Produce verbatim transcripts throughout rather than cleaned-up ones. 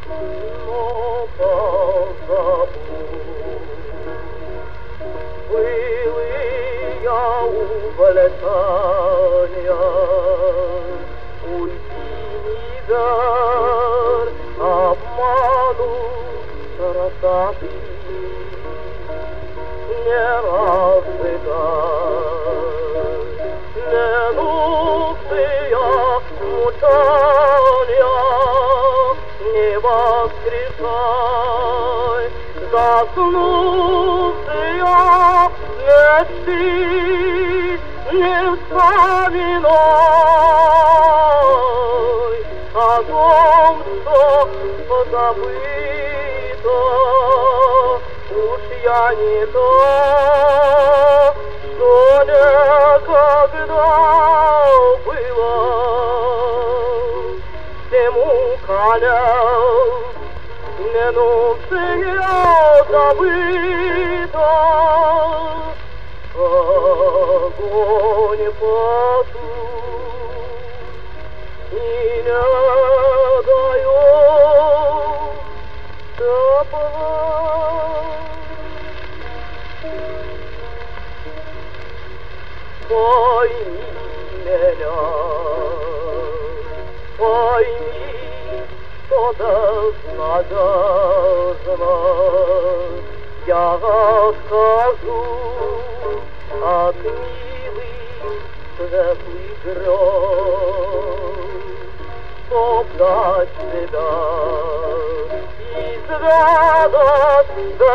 но позабудь. Был и я увлекания, уйти не дар, обману красоты не разыграть. Ненужные мучения не воскрешай, заснувшие мечты не вспоминай о том, что позабыто. Уж я не то, что некогда было. Всему конец, минувшее забыто. Огонь потух и не дает тепла. Пойми меня, пойми, что безнадежно я отхожу от милых светлых грез, чтоб дать себя изведать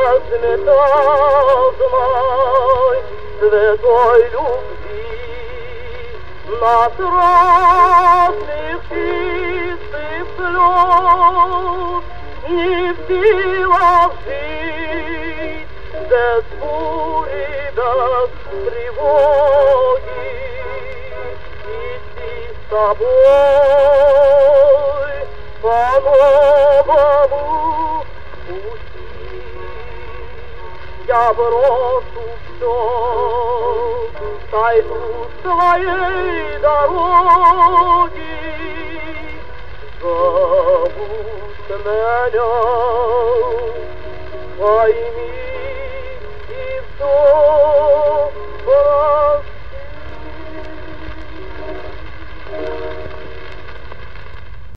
безмятежной святой любви нас разных чистых слез. Не в силах жить без бури, без тревоги, идти с тобой по новому пути. Я брошу все, сойду с твоей дороги. Забудь меня, пойми.